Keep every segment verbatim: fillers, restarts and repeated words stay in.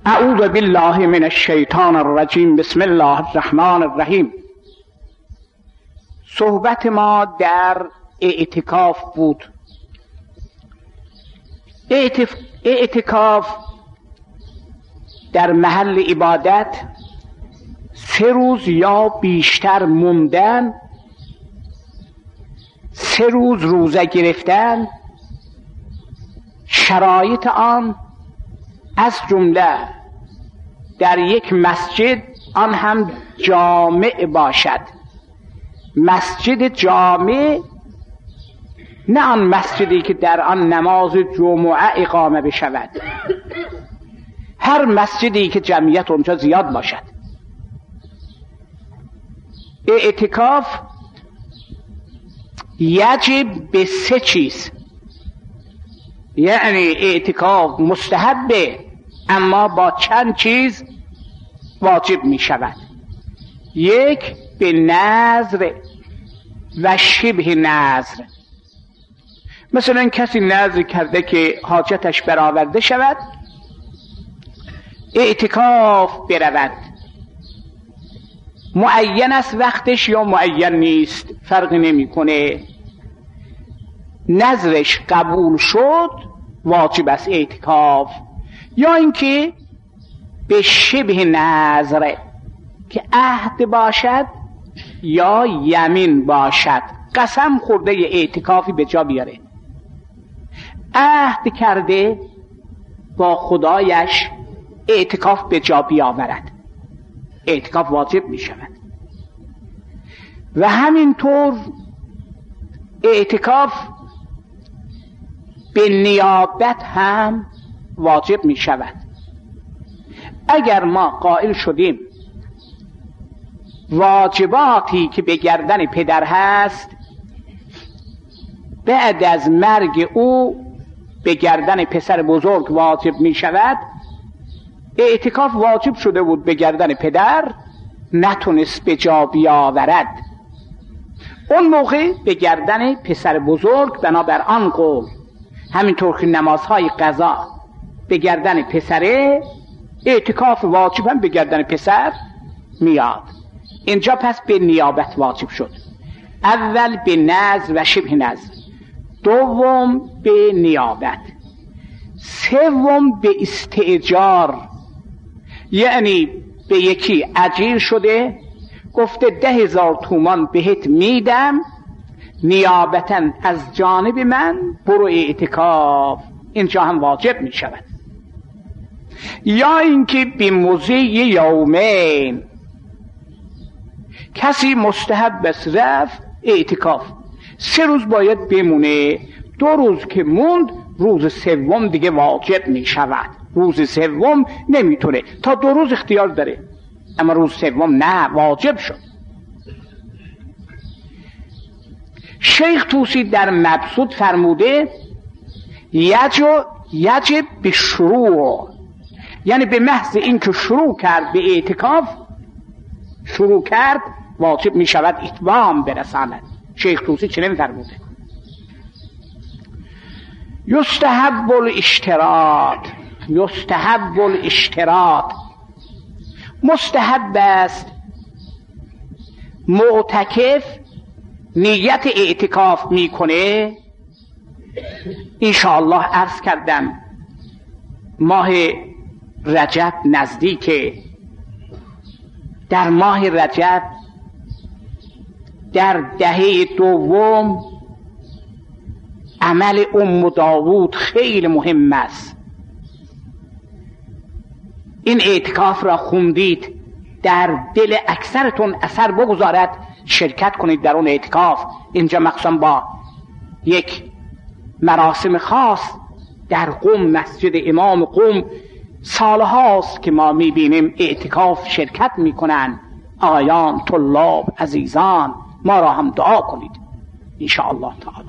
اعوذ بالله من الشیطان الرجیم. بسم الله الرحمن الرحیم. صحبت ما در اعتکاف بود. اعتکاف در محل عبادت سه روز یا بیشتر موندن، سه روز روزه گرفتن، شرایط آن از جمله در یک مسجد، آن هم جامع باشد. مسجد جامع، نه آن مسجدی که در آن نماز جمعه اقامه بشود، هر مسجدی که جمعیت اونجا زیاد باشد. اعتکاف یجب به سه چیز، یعنی اعتکاف مستحبه اما با چند چیز واجب می شود. یک، به نذر و شبه نذر. مثلا کسی نذر کرده که حاجتش برآورده شود، اعتکاف برود. معین است وقتش یا معین نیست، فرقی نمیکنه. نذرش قبول شد واجب است اعتکاف. یا اینکه به شبه نذر که عهد باشد یا یمین باشد، قسم خورده ی اعتکافی به جا بیاره، عهد کرده با خدایش اعتکاف به جا بیاورد، اعتکاف واجب می شود. و همینطور اعتکاف به نیابت هم واجب می شود. اگر ما قائل شدیم واجباتی که به گردن پدر هست بعد از مرگ او به گردن پسر بزرگ واجب می شود، اعتکاف واجب شده بود به گردن پدر، نتونست به جا بیاورد، اون موقع به گردن پسر بزرگ بنابر آن قول. همینطور که نمازهای قضا به گردن پسره، اعتکاف واجب هم به گردن پسر میاد. اینجا پس به نیابت واجب شد. اول به نذر و شبه نذر، دوم به نیابت، سوم به استئجار. یعنی به یکی اجیر شده گفته ده هزار تومان بهت میدم نیابتا از جانب من برو اعتکاف، اینجا هم واجب می شود. یا اینکه به مضی یومین، کسی مستحب است رفت اعتکاف، سه روز باید بمونه، دو روز که موند روز سوم دیگه واجب می شود. روز سوم نمیتونه، تا دو روز اختیار داره، اما روز سوم نه، واجب شد. شیخ طوسی در مبسوط فرموده یجب یجب به شروع، یعنی به محض این که شروع کرد به اعتکاف، شروع کرد واجب می شود اتمام برساند. شیخ طوسی چنین فرموده. یستحب الاشتراط، یستحب الاشتراط، مستحب است معتکف نیت اعتکاف میکنه. انشاءالله عرض کردم ماه رجب نزدیکه، در ماه رجب در دهه دوم عمل ام داوود خیلی مهم است. این اعتکاف را خوندید، در دل اکثرتون اثر بگذارد، شرکت کنید در اون اعتکاف. اینجا مخصوصا با یک مراسم خاص در قم، مسجد امام قم، سالهاست که ما میبینیم اعتکاف شرکت میکنن آیان، طلاب، عزیزان. ما را هم دعا کنید انشاءالله تعالی.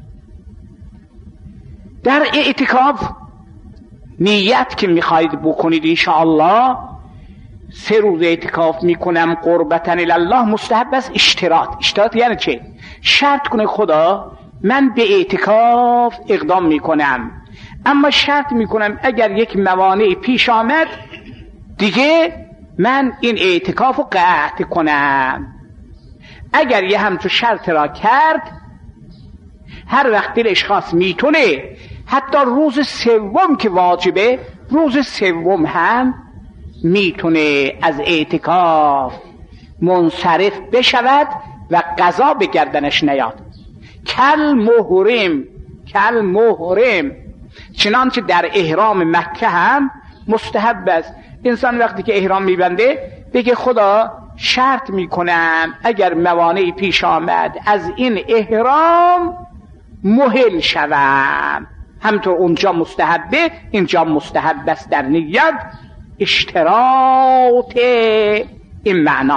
در اعتکاف نیت که میخواید بکنید انشاءالله، سه روز اعتکاف میکنم قربتن الله، مستحب است اشتراط. اشتراط یعنی چه؟ شرط کنه خدا من به اعتکاف اقدام میکنم، اما شرط میکنم اگر یک موانع پیش آمد دیگه من این اعتکاف رو قطع کنم. اگر یه همچون شرط را کرد، هر وقت دلش خواست میتونه حتی روز سوم که واجبه، روز سوم هم میتونه از اعتکاف منصرف بشود و قضا به گردنش نیاد. کل محرم، کل محرم، چنانچه در احرام مکه هم مستحب است انسان وقتی که احرام میبنده بگه خدا شرط میکنم اگر موانعی پیش آمد از این احرام محل شوم. همطور اونجا مستحبه، اینجا مستحب است در نیت اشتراط این معنا.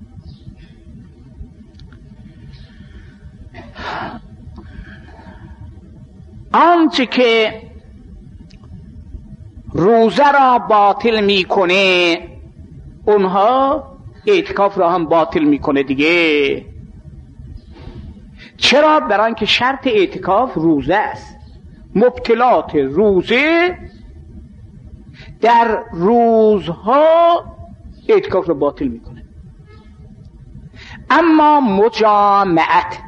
آنچه که روزه را باطل میکنه اونها اعتکاف را هم باطل میکنه دیگه. چرا؟ برای اینکه شرط اعتکاف روزه است. مبطلات روزه در روزها اعتکاف را باطل میکنه. اما مجامعت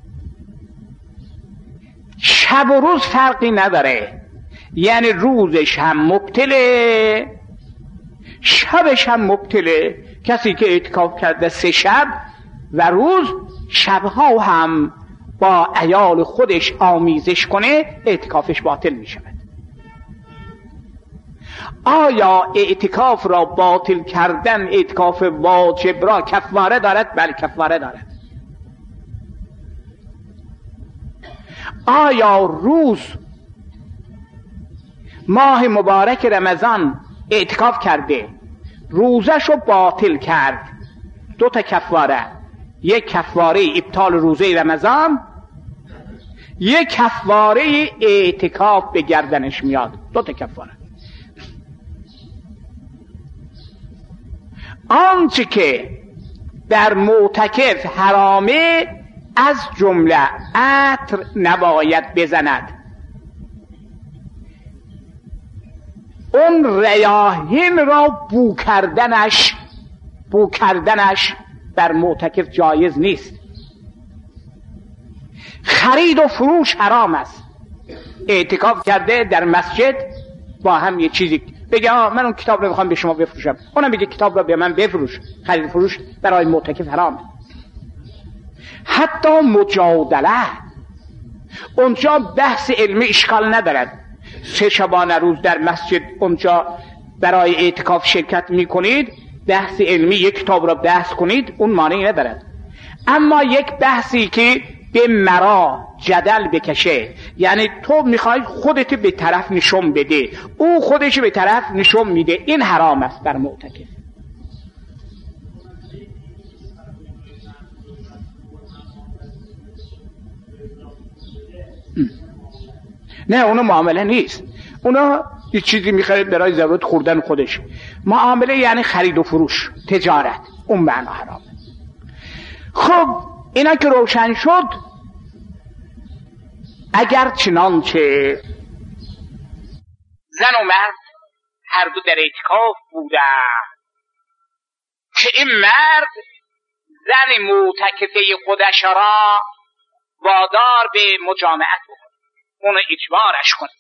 شب و روز فرقی نداره، یعنی روزش هم مبطله شبش هم مبطله. کسی که اعتکاف کرده سه شب و روز، شبها هم با عیال خودش آمیزش کنه اعتکافش باطل می شود. آیا اعتکاف را باطل کردن اعتکاف واجب را کفاره دارد؟ بله کفاره دارد. آیا روز ماه مبارک رمضان اعتکاف کرده روزش رو باطل کرد، دو تا کفاره، یک کفاره ابطال روزه رمضان، یک کفاره اعتکاف به گردنش میاد. دو تا کفاره. آنچه که در معتکف حرامه از جمله عطر نباید بزند. اون ریاحین را بو کردنش بو کردنش در معتکف جایز نیست. خرید و فروش حرام است. اعتکاف کرده در مسجد با هم یه چیزی بگه آه من اون کتاب رو میخوام به شما بفروشم، اونم بگه کتاب رو به من بفروش. خرید و فروش برای معتکف حرامه. حتی مجادله، اونجا بحث علمی اشکال ندارد. سه شبانه روز در مسجد اونجا برای اعتکاف شرکت میکنید، بحث علمی یک کتاب را بحث کنید، اون مانعی ندارد. اما یک بحثی که به مرا جدل بکشه، یعنی تو میخوای خودت به طرف نشون بده، او خودش به طرف نشون میده، این حرام است بر معتکف. نه اونو معامله نیست، اونا یه چیزی میخرید برای ضرورت خوردن خودش. معامله یعنی خرید و فروش، تجارت، اون معنا حرامه. خب اینا که روشن شد، اگر چنانچه زن و مرد هر دو در اعتکاف بودن که این مرد زن معتکفه خودش را وادار به مجامعت بکنه، اونو اجبارش کنه،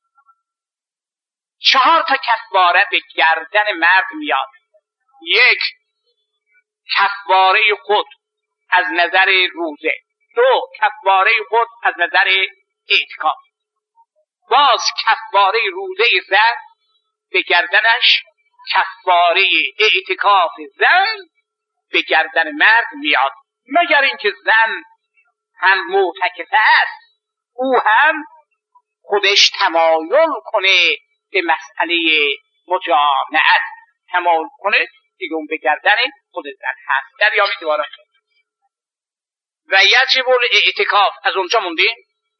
چهار تا کفاره به گردن مرد میاد. یک، کفاره خود از نظر روزه. دو، کفاره خود از نظر اعتکاف. باز کفاره روزه زن به گردنش، کفاره اعتکاف زن به گردن مرد میاد. مگر اینکه زن هم معتکفه است، او هم خودش تمایل کنه به مسئله مجامعت، تمایل کنه دیگه، اون به گردن خود زن هست. در یامی دوارا و یجب الاعتکاف از اونجا موندیم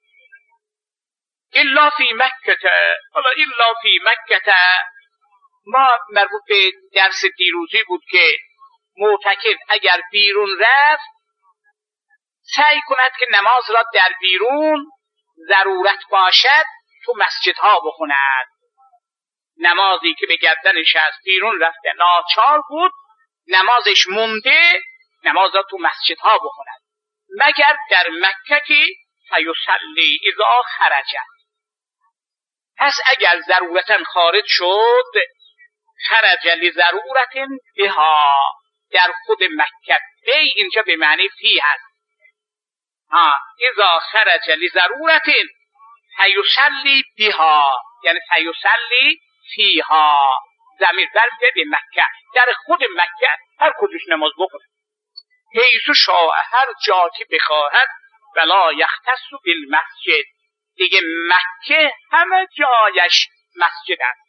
الا فی مکه. حالا الا فی مکه ما مربوط به درس دیروزی بود که معتکف اگر بیرون رفت سعی کند که نماز را در بیرون ضرورت باشد تو مسجدها بخوند. نمازی که به گردنش از بیرون رفته ناچار بود نمازش مونده نماز را تو مسجدها بخوند مگر در مکه که فیصلی اذا خرج. پس اگر ضرورتا خارج شد خرج لضرورت بها در خود مکه بی اینجا به معنی فی هست ها اذا خرج لضرورت فیصلی بها یعنی فیصلی فیها ضمیر برمیگرده به مکه در خود مکه هر کجاش نماز بخونه حیث شاء هر جا که بخواهد ولا یختص بالمسجد دیگه مکه همه جایش مسجد است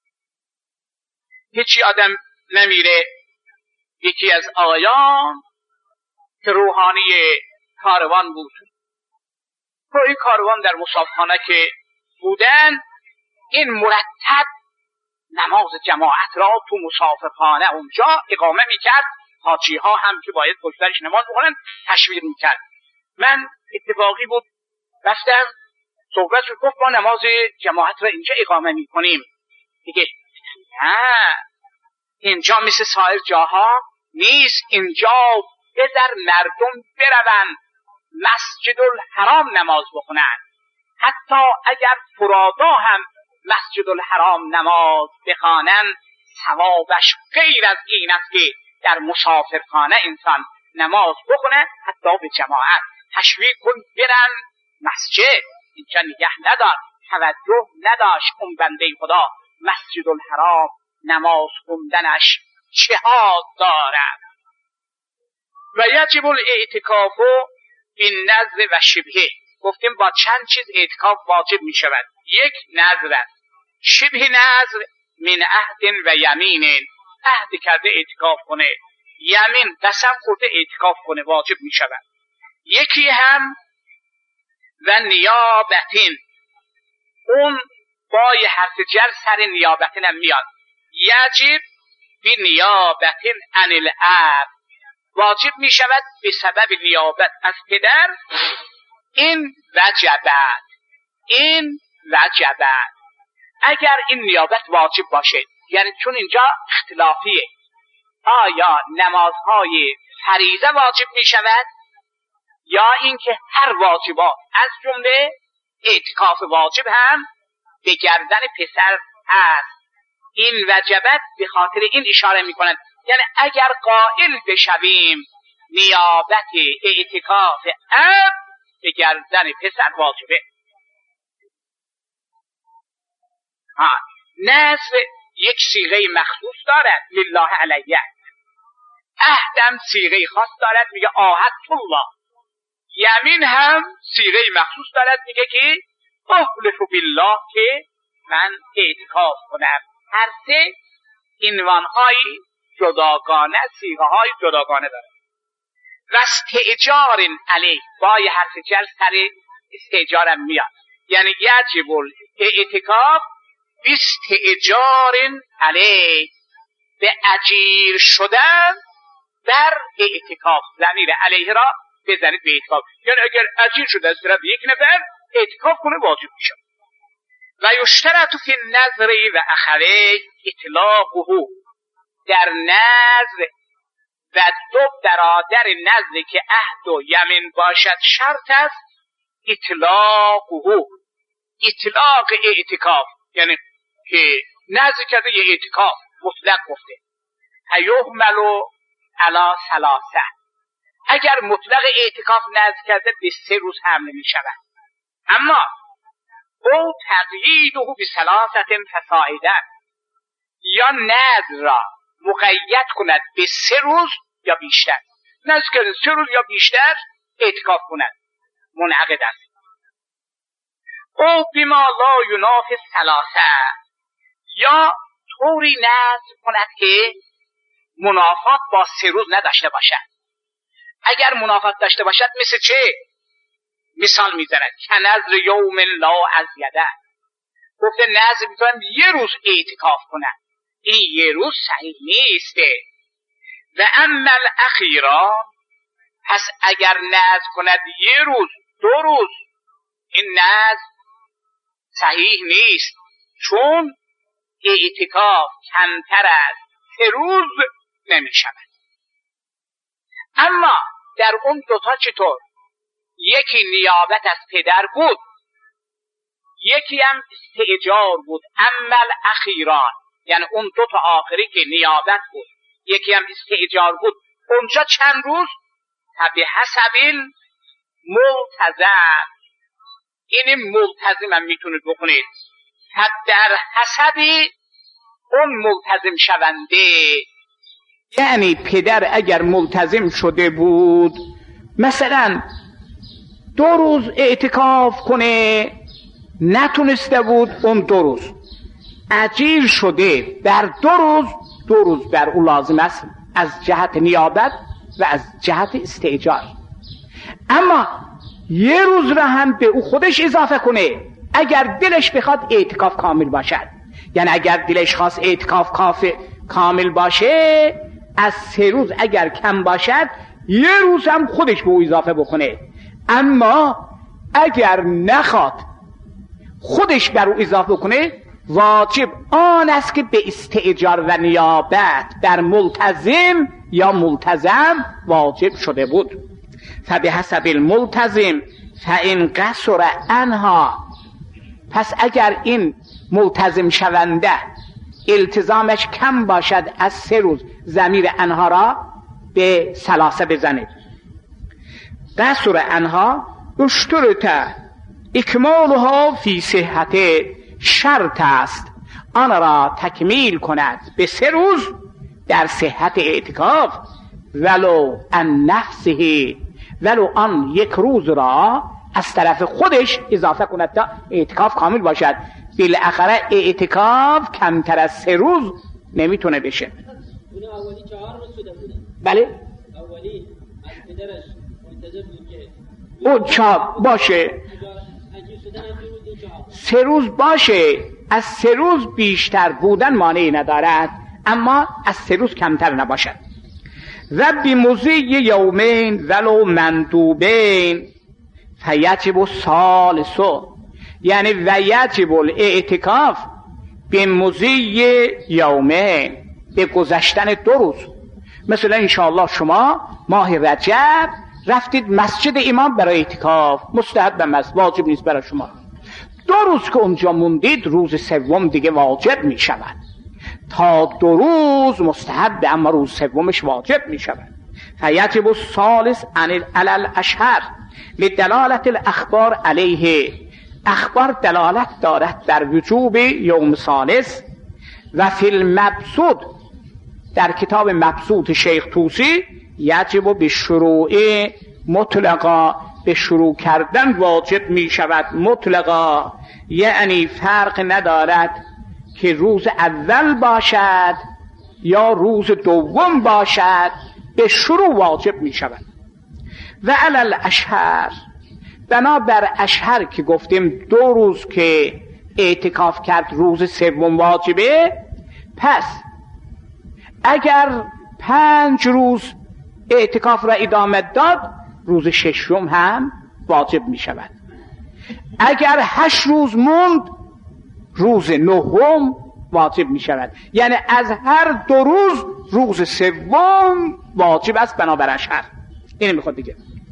هیچی آدم نمیره. یکی از آیان که روحانی کاروان بود توی کاروان در مسافرخانه که بودن این مرتب نماز جماعت را تو مسافرخانه اونجا اقامه میکرد حاجی ها هم که باید پشترش نماز بخونن تشویق میکرد. من اتفاقی بود رفتم صحبت شد گفت ما نماز جماعت را اینجا اقامه میکنیم دیگه نه اینجا مثل سایر جاها نیست اینجا بذار مردم برون مسجد الحرام نماز بخونن حتی اگر فرادا هم مسجد الحرام نماز بخوانن ثوابش غیر از این است که در مسافرخانه انسان نماز بخونه حتی به جماعت تشویق کن برن مسجد اینجا نگه ندار توجه نداشت اون بنده خدا مسجد الحرام نماز خوندنش چه ها دارد. و یجب الاعتکاف بالنذر و شبهه گفتیم با چند چیز اعتکاف واجب می شود. یک نذر است شبه نذر من عهد و یمین عهد کرده اعتکاف کنه یمین قسم خورده اعتکاف کنه واجب می شود. یکی هم و نیابتین اون بای حرف جر سر نیابتین هم میاد یجب بی نیابتین عن الاب واجب می شود به سبب نیابت از پدر این وجبت این وجبت اگر این نیابت واجب باشه یعنی چون اینجا اختلافیه آیا نمازهای فریضه واجب می شود یا اینکه هر واجبات از جمله اعتکاف واجب هم به گردن پسر است. این وجبت به خاطر این اشاره می کند یعنی اگر قائل بشویم نیابت اعتکاف اب به گردن پسر واجبه. ها نذر یک صیغه مخصوص دارد لله علیه عهدم صیغه خاص دارد میگه عاهدت الله یمین هم صیغه مخصوص دارد میگه که احلف بالله که من اعتکاف کنم. هر سه عنوان‌های جداگانه صیغه های جداگانه دارد. و استئجار علیه بای حرف جر سر استئجارم میاد یعنی یجب اعتکاف استئجار علیه به اجیر شدن در اعتکاف ضمیر علیه را بزنید به اعتکاف یعنی اگر اجیر شده از طرف یک نفر اعتکاف کنه واجب میشه. و یشترط فی النذر و اخوه اطلاقه در نذر و دو برادر نذر که عهد و یمین باشد شرط است اطلاقه اطلاق اعتکاف یعنی که نذر کرده یه اعتکاف مطلق گفته ایهمل علی ثلاثه اگر مطلق اعتکاف نذر کرده به سه روز حمل می شود اما او تقییده به ثلاثه فصاعدا یا نذر را مقید کند به سه روز یا بیشتر نذر کرده سه روز یا بیشتر اعتکاف کند منعقد است. او بما لا ینافی ثلاثه یا طوری نذر کند که منافات با سه روز نداشته باشد. اگر منافات داشته باشد مثل چه؟ مثال میزند که نذر یوم لا ازیده گفته نذر میکنم یه روز اعتکاف کنم این یه روز صحیح نیسته. و اما الاخیرا پس اگر نذر کند یه روز دو روز این نذر صحیح نیست چون اعتکاف کمتر از سه روز نمی شود. اما در اون دوتا چطور؟ یکی نیابت از پدر بود، یکی هم استئجار بود. اما الاخیران، یعنی اون دوتا آخری که نیابت بود یکی هم استئجار بود، اونجا چند روز؟ به حسب ملتزم. این ملتزم هم میتونید بکنید در حسب اون ملتزم شونده. یعنی پدر اگر ملتزم شده بود مثلا دو روز اعتکاف کنه نتونسته بود، اون دو روز اجیر شده در دو روز، دو روز بر او لازم است از جهت نیابت و از جهت استئجار. اما یه روز را هم به او خودش اضافه کنه اگر دلش بخواد اعتکاف کامل باشد. یعنی اگر دلش خواست اعتکاف کافی کامل باشه، از سه روز اگر کم باشد یه روز هم خودش به او اضافه بکنه. اما اگر نخواد خودش بر او اضافه بکنه، واجب آن است که به استئجار و نیابت در ملتزم یا ملتزم واجب شده بود. فبحسب الملتزم فإن قصر عنها، پس اگر این ملتزم شونده التزامش کم باشد از سه روز، ضمیر عنها را به ثلاثه بزنید. قصر عنها اشترط اکمالها فی صحت، شرط است آن را تکمیل کند به سه روز در صحت اعتکاف، ولو ان نفسه، ولو آن یک روز را از طرف خودش اضافه کند تا اعتکاف کامل باشد. بالاخره اعتکاف کمتر از سه روز نمیتونه بشه. اون اولی چهار روز شده بوده. بله اولی از پدرش منتظر بود که اون چهار باشه، سه روز باشه. از سه روز بیشتر بودن مانعی ندارد، اما از سه روز کمتر نباشد. و بمضی یومین ولو مندوبین فیجب الثالث، یعنی و یجب الاعتکاف بمضی یومین، به گذشتن دو روز. مثلا انشاءالله شما ماه رجب رفتید مسجد امام برای اعتکاف، مستحب است، واجب نیست برای شما. دو روز که اونجا موندید، روز سوم دیگه واجب می شود. تا دو روز مستحب، اما روز سومش واجب می شود. فیجب الثالث علی الاشهر لدلالت الاخبار علیه، اخبار دلالت دارد در وجوب یوم ثالث. و فی المبسوط، در کتاب مبسوط شیخ طوسی، یجب به شروع مطلقا، به شروع کردن واجب می شود مطلقا، یعنی فرق ندارد که روز اول باشد یا روز دوم باشد، به شروع واجب می شود. و علی الاشهر، بنابر اشهر که گفتیم دو روز که اعتکاف کرد روز سوم واجبه، پس اگر پنج روز اعتکاف را ادامه داد، روز ششم هم واجب می شود. اگر هشت روز موند، روز نهم واجب می شود. یعنی از هر دو روز روز سوم واجب است بنابر اشهر. اینه میخواد دیگه.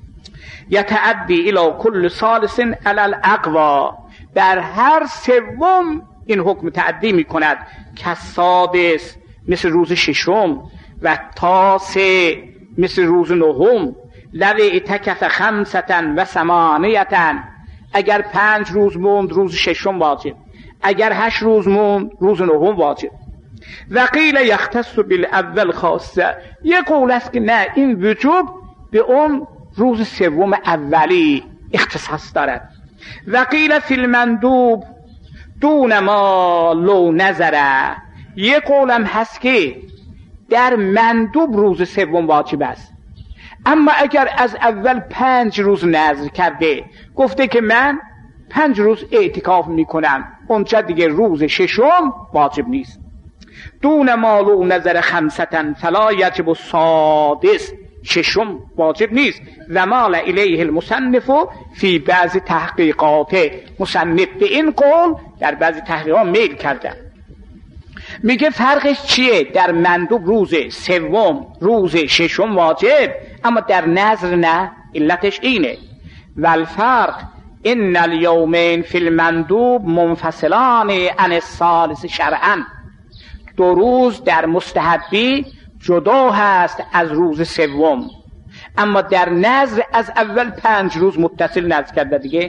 یتعدی الی کل ثالث علی الاقوا، در هر سوم این حکم تعدی می کند که سادس مثل روز ششم و تاسع مثل روز نهم. لو اعتکف خمسة و ثمانیة، اگر پنج روز موند روز ششم واجب، اگر هشت روز موند روز نهم واجب. و قیل یختص بالاول خاصه، یک قول است که نه، این وجوب به اون روز سوم اولی اختصاص دارد. و قیل فی المندوب دون ما لو نظره، یک قولم هست که در مندوب روز سوم واجب است، اما اگر از اول پنج روز نذر کرده، گفته که من پنج روز اعتکاف میکنم، اونجا دیگه روز ششم واجب نیست. دون ما لو نظر خمسة فلا یجب السادس، ششم واجب نیست. و مال الیه المصنف فی بعض تحقیقات، مصنف به این قول در بعض تحقیقات میل کرده. میگه فرقش چیه؟ در مندوب روز سوم روز ششم واجب، اما در نذر نه. علتش اینه والفرق ان الیومین فی المندوب منفصلان عن الثالث شرعا. دو روز در مستحبی جدا هست از روز سوم، اما در نذر از اول پنج روز متصل نذر کرده دیگه.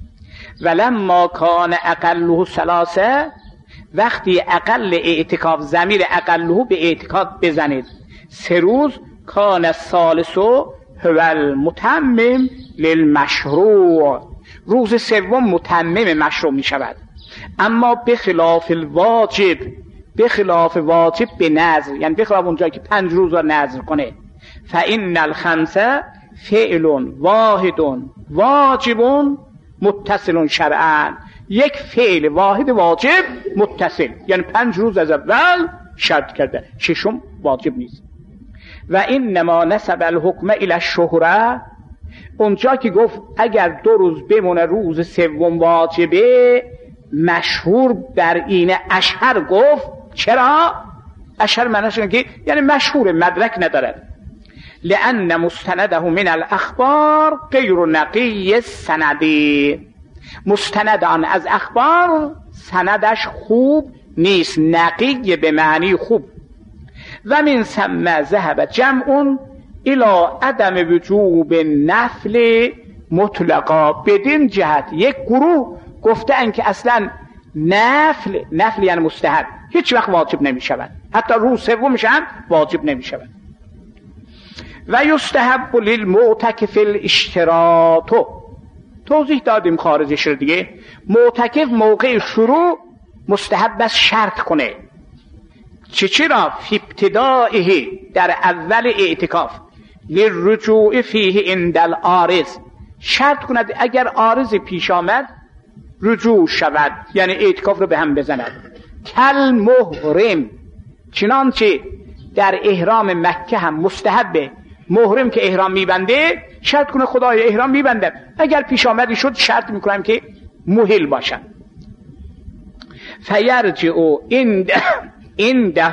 ولما کان اقله ثلاثه، وقتی اقل اعتکاف ضمیر اقله به اعتکاف بزنید سه روز، کان الثالث هو المتمم للمشروع، روز سوم متمم مشروع می شود. اما به خلاف الواجب، به خلاف واجب به نذر، یعنی به خلاف اونجایی که پنج روز را نذر کنه. فإن الخمسه فعل واحد واجب متصل شرعا، یک فعل واحد واجب متصل، یعنی پنج روز از اول شرط کرده، ششم واجب نیست. و انما نسب الحکم الی الشهره، اونجا که گفت اگر دو روز بمونه روز سوم واجبه، مشهور بر این اشهر گفت. چرا؟ اشهر معنیش اینه که یعنی مشهور، مدرک نداره. لأن مستنده من الاخبار غیر نقی السندی، مستند آن از اخبار سندش خوب نیست، نقی به معنی خوب. و من ثم ذهب جمع الى عدم وجوب نفل مطلقا، بدین جهت یک گروه گفتن که اصلا نفل، نفل یعنی مستحب، هیچ وقت واجب نمی شود، حتی روز سومش هم واجب نمی شود. و یستحب للمعتکف الاشتراط، توضیح دادیم خارجش رو دیگه. معتکف موقع شروع مستحب است شرط کنه. چه چرا؟ فی ابتدائه، در اول اعتکاف، للرجوع فیه عند العارض، شرط کند اگر عارض پیش آمد رجوع شود، یعنی اعتکاف رو به هم بزند. کل محرم، چنانچه در احرام مکه هم مستحبه محرم که احرام میبنده شرط کنه خدای احرام میبندم، اگر پیش آمدی شد شرط میکنم که محل باشن. فیرجع عنده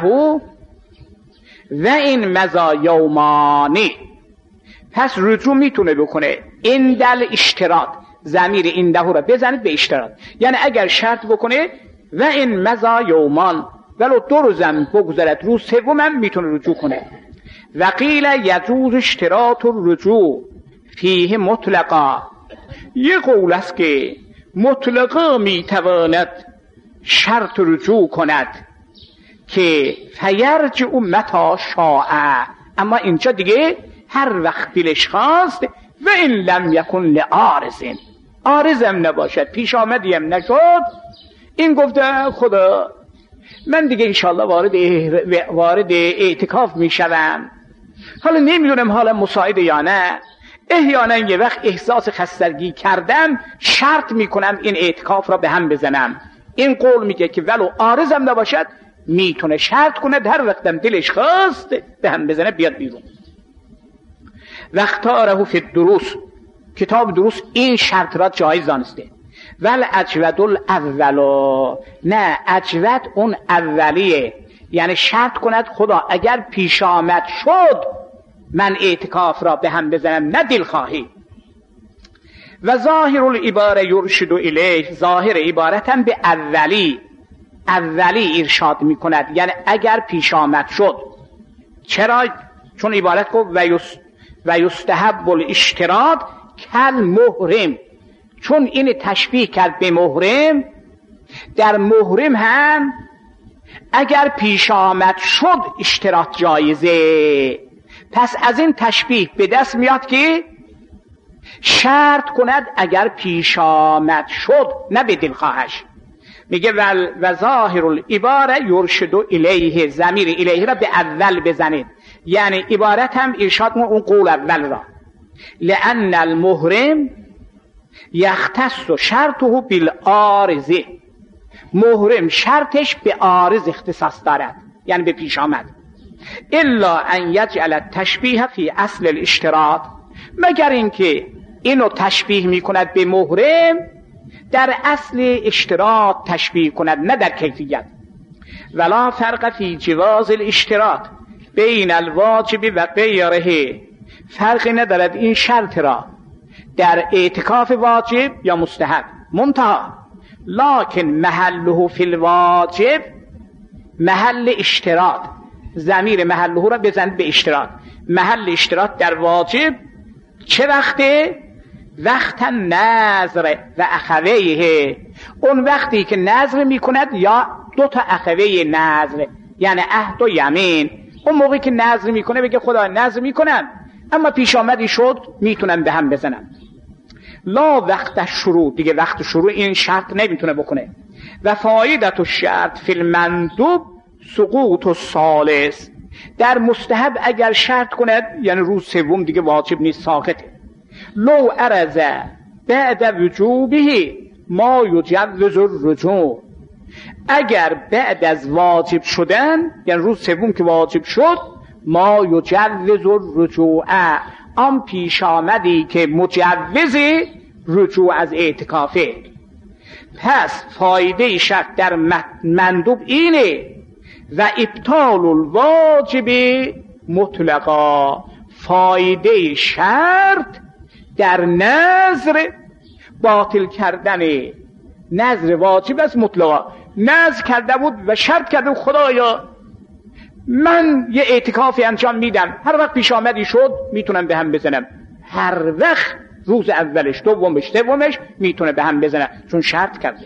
و این مضا یومانی، پس رجوع میتونه بکنه عندل اشتراط، ضمیر عنده را بزنید به اشتراط، یعنی اگر شرط بکنه و این مضا یومان، ولو دو روزم بگذرد روز سومم میتونه رجوع کنه. و قیل یجوز اشتراط الرجوع فیه مطلقا، یه قول است که مطلقا میتواند شرط رجوع کند که فیرجع متی شاء، اما اینجا دیگه هر وقت دلش خواست. و این لم یکن لعارض، عارضم نباشد، پیش آمدیم نشد، این گفته خدا من دیگه انشاءالله وارد وارد اعتکاف میشوم، حالا نمیدونم حالا مساعده یا نه، احیانا یه وقت احساس خستگی کردم، شرط میکنم این اعتکاف را به هم بزنم. این قول میگه که ولو عارضم نباشد میتونه شرط کنه، هر وقتم دلش خواست به هم بزنه بیاد بیرون. وقتاره فی الدروس، کتاب دروس این شرط را جایز دانسته. ول اجود الاولو، نه اجود اون اولیه، یعنی شرط کند خدا اگر پیش آمد شد من اعتکاف را به هم بزنم، نه دلخواهی. و ظاهر العباره یرشد الیه، ظاهر عبارتم به اولی، اولی ارشاد می کند، یعنی اگر پیش آمد شد. چرا؟ چون عبارت گفت و یستحب الاشتراط کل محرم، چون این تشبیه کرد به محرم، در محرم هم اگر پیش آمد شد اشتراط جایزه. پس از این تشبیه به دست میاد که شرط کند اگر پیش آمد شد، نه به دلخواهش. میگه و ظاهر العباره یرشد الیه، ضمیر الیه را به اول بزنید، یعنی عبارت هم ارشاد اون قول اول را. لأن المحرم یختص شرطه بالعارضه، محرم شرطش به عارض اختصاص دارد، یعنی به پیش آمد. الا ان یجعل التشبیه فی اصل الاشتراط، مگر اینکه اینو تشبیه میکند به محرم در اصل اشتراط تشبیه کند، نه در کیفیت. ولا فرق فی جواز الاشتراط بین الواجب و غیره، فرقی ندارد این شرط را در اعتکاف واجب یا مستحب. منتها لکن محله فی الواجب محل اشتراط، ضمیر محله را بزنید به اشتراط. محل اشتراط در واجب چه وقته؟ وقت نظر و اخویه، اون وقتی که نظر میکند یا دو تا اخوی نظر یعنی عهد و یمین، اون موقعی که نظر میکنه بگه خدا نظر میکنن اما پیش آمدی شد میتونن به هم بزنن. لا وقت شروع، دیگه وقت شروع این شرط نمیتونه بکنه. و فایدت الشرط فی المندوب سقوط الثالث، در مستحب اگر شرط کند یعنی روز سوم دیگه واجب نیست، ساقطه. لو عرض بعد وجوبه ما یجوز الرجوع، اگر بعد از واجب شدن یعنی روز سوم که واجب شد ما یجوز الرجوع، آن پیش آمدی که مجوز رجوع از اعتکافه. پس فایده شرط در مندوب اینه و ابطال الواجب مطلقا، فایده شرط در نظر باطل کردن نظر واجب از مطلقا. نظر کرده بود و شرط کرده بود خدایا من یه اعتکافی انجام میدم، هر وقت پیش آمدی شد میتونم به هم بزنم، هر وقت روز اولش دومش سومش میتونه به هم بزنه چون شرط کرده.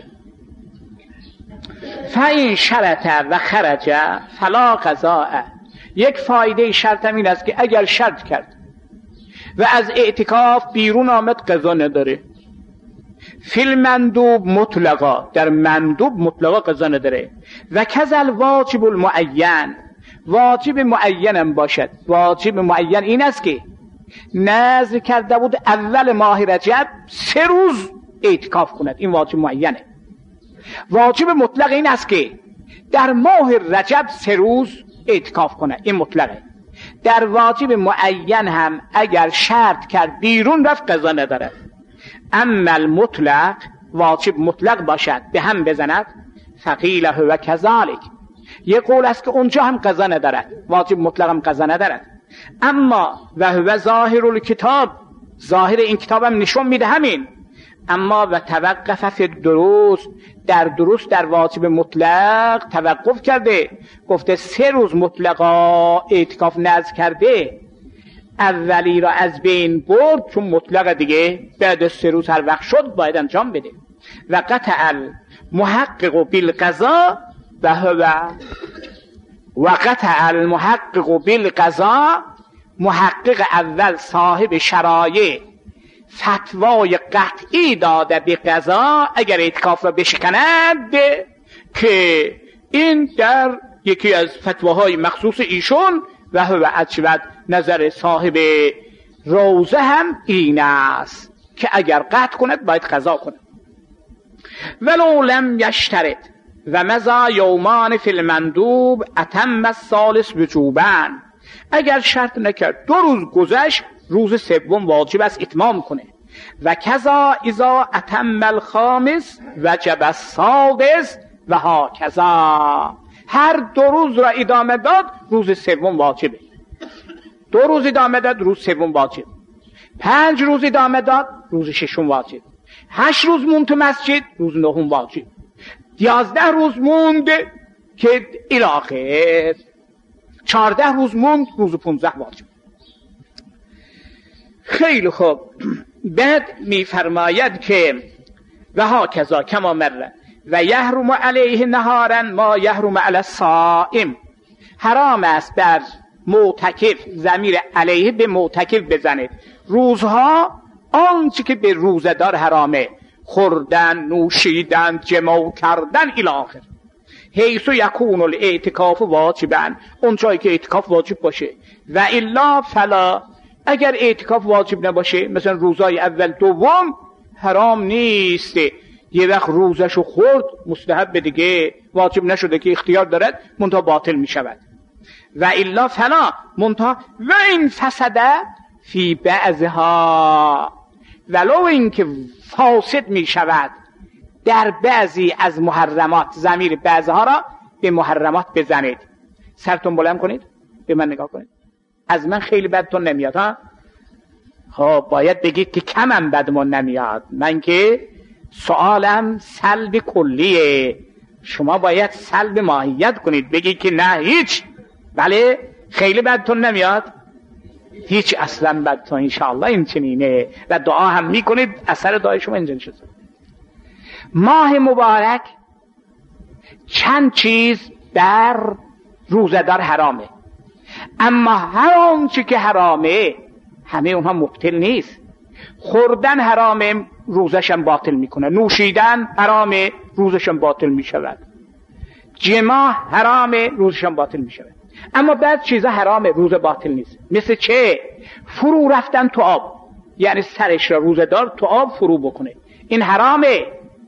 فاین شرط و خرج فلا قضاء، یک فایده شرط این است که اگر شرط کرد و از اعتکاف بیرون آمد قضا نداره. فی المندوب مطلقا، در مندوب مطلقا قضا نداره. و کذل واجب المعین، واجب معینم باشد. واجب معین این است که نذر کرده بود اول ماه رجب سه روز اعتکاف کند، این واجب معینه. واجب مطلق این است که در ماه رجب سه روز اعتکاف کند، این مطلقه. در واجب معین هم اگر شرط کرد بیرون رفت قضا ندارد. اما المطلق، واجب مطلق باشد به هم بزند، فقیل هو کذالک، یک قول است که اونجا هم قضا ندارد، واجب مطلق هم قضا ندارد. اما و هو ظاهر الکتاب، ظاهر این کتاب هم نشون میده همین. اما و توقف فی درست، در درست در واجب مطلق توقف کرده، گفته سه روز مطلقا اعتکاف نذر کرده، اولی را از بین برد چون مطلق دیگه بعد از سه روز هر وقت شد باید انجام بده. و قطع المحقق بالقضا و هو و قطع المحقق بالقضا، محقق اول صاحب شرایع فتوای قطعی داده به قضا اگر اعتکاف را بشکند، که این در یکی از فتواهای مخصوص ایشون و هو اجود نظر صاحب روزه هم این است که اگر قطع کند باید قضا کند. ولو لم یشترط و مضى یومان فی المندوب اتم الثالث وجوبا، اگر شرط نکرد دو روز گذشت روز سوم واجب است اتمام کنه. و کذا اذا اتم الخامس وجب السادس و هاکذا، هر دو روز را ادامه داد روز سوم واجبه. دو روز ادامه داد روز سوم واجب، پنج روز ادامه داد روز ششم واجب، هشت روز موند تو مسجد روز نهم واجب، یازده روز موند که الی آخر، چهارده روز موند روز پونزده واجب. خیلی خوب. بعد میفرماید که و هاکذا کما مره و یحرم علیه نهارا ما یحرم علی الصائم، حرام است بر معتکف، ضمیر علیه به معتکف بزنید، روزها آنچه که به روزدار حرامه، خوردن، نوشیدن، جماع کردن الی آخر. حیث یکون الاعتکاف واجبا، اون جایی که اعتکاف واجب باشه. و الا فلا، اگر اعتکاف واجب نباشه مثلا روزای اول دوم حرام نیست، یه وقت روزشو خورد مستحب دیگه، واجب نشده که اختیار دارد منتها باطل می شود. و الا فلا، منتها و این فسده فی بعضها، ولو این که فاسد می شود در بعضی از محرمات، ضمیر بعضها را به محرمات بزنید. سرتون بلند کنید، به من نگاه کنید. از من خیلی بدتون نمیاد ها؟ خب باید بگید که کمم بدمون نمیاد. من که سوالم سلب کلیه، شما باید سلب ماهیت کنید، بگید که نه هیچ، بله خیلی بدتون نمیاد، هیچ اصلا بدتون انشاءالله این چنینه، و دعا هم میکنید اثر دعای شما انجام شد. ماه مبارک چند چیز در روزدار حرامه، اما هر آنچه که حرامه همه اونها مبطل نیست. خوردن حرامه، روزشم باطل میکنه. نوشیدن حرامه، روزشم باطل میشود. جماع حرامه، روزشم باطل میشود. اما بعض چیزا حرامه، روز باطل نیست. مثل چه؟ فرو رفتن تو آب، یعنی سرش را روزدار تو آب فرو بکنه، این حرامه.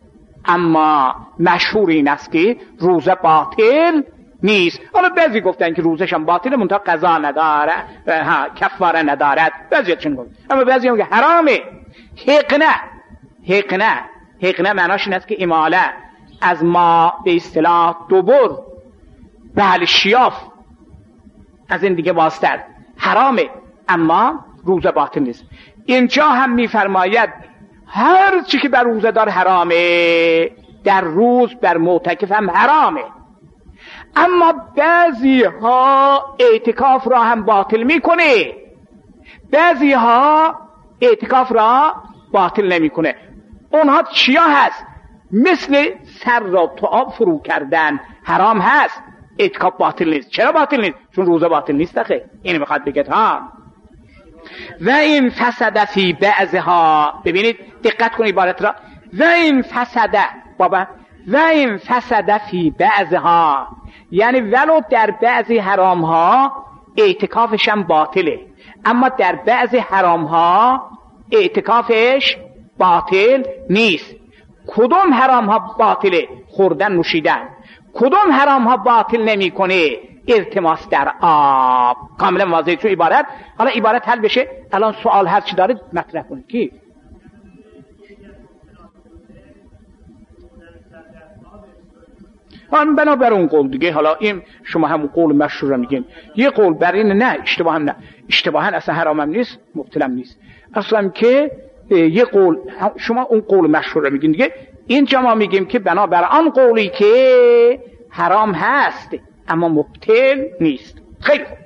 اما مشهور این است که روز باطل نیست. حالا بعضی گفتن که روزش هم باطله، منتها قضا نداره، ها کفاره ندارد، بعضی چون گفت. اما بعضی هم که حرامه. حقنه، حقنه حقنه معناش این است که اماله از ما به اصطلاح دوبر، بله شیاف، از این دیگه باستر، حرامه اما روز باطل نیست. اینجا هم میفرماید هر چی که بر روزه دار حرامه، در روز بر معتکف هم حرامه. اما بعضی ها اعتکاف را هم باطل میکنه، بعضی ها اعتکاف را باطل نمیکنه. اونها چیا هست؟ مثل سر را تو آب فرو کردن حرام هست، اعتکاف باطل نیست. چرا باطل نیست؟ چون روزه باطل نیست. دخه اینو میخواد بگه ها. و این فسد فی بعضها، ببینید دقت کنید عبارت را، و این فسد بابا و این فسد فی بعضها، یعنی ولو در بعضی حرام ها اعتکافش هم باطله، اما در بعضی حرام ها اعتکافش باطل نیست. کدوم حرام ها باطله؟ خوردن نوشیدن. کدوم حرام ها باطل نمی کنه؟ التماس در آب. کاملا واضحه چون عبارت. حالا عبارت حل بشه، الان سوال هر چی داره مطرح کنید. کی؟ آن بنابر اون قول دیگه. حالا این شما همون قول مشهور میگین، یه قول بر این نه، اشتباه هم نه، اشتباها اصلا حرام هم نیست، مبتلم نیست اصلا، که یه قول شما اون قول مشهور میگین دیگه. اینجا ما میگیم که بنابر آن قولی که حرام هست اما مبتل نیست. خیلی خوب.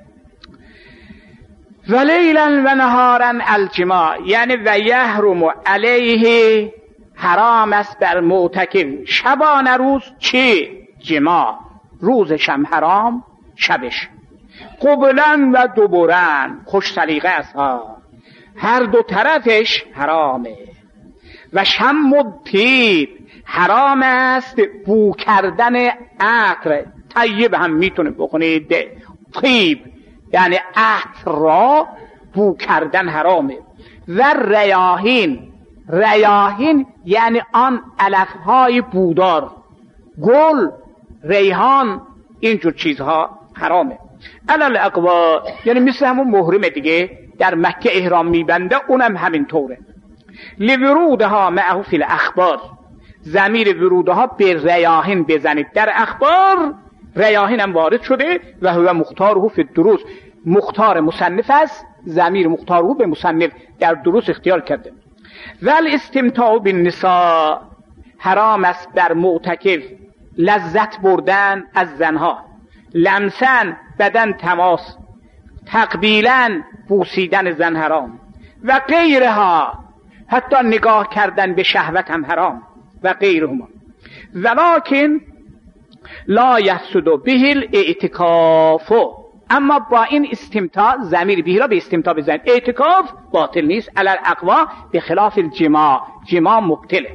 و لیلا و نهارا الجماع، یعنی و یحرم علیه، حرام است بر معتکف شبانه روز چه؟ جماع. روزش هم حرام، شبش. قبلن و دبرن، خوش سلیقه است ها، هر دو طرفش حرامه. و شم الطیب، حرام است بو کردن عطر. طیب هم میتونه بکنید، طیب یعنی عطر را بو کردن حرامه. و ریاحین، ریاحین یعنی آن علفهای بودار، گل، ریحان، اینجور چیزها حرامه. علل اقوا، یعنی مثل همون محرم دیگه در مکه احرام میبنده، اونم همین طوره. لورودها معه فی الاخبار، ضمیر ورودها به ریاحین بزنید در اخبار. ریاحین هم وارد شده و هو مختاره فی الدروس، مختار مصنف است، ضمیر مختاره به مصنف در دروس اختیار کرده. ول استمتاع بالنساء، حرام است بر معتکف لذت بردن از زنها. لمسن بدن تماس، تقبیلن بوسیدن زن حرام. و غیرها، حتی نگاه کردن به شهوت هم حرام. و غیرهما. ولکن لا یفسد به الاعتکاف، اما با این استمتاع ضمیر به را به استمتاع بزنید، اعتکاف باطل نیست. علی الاقوا به خلاف الجماع، جماع مبطله.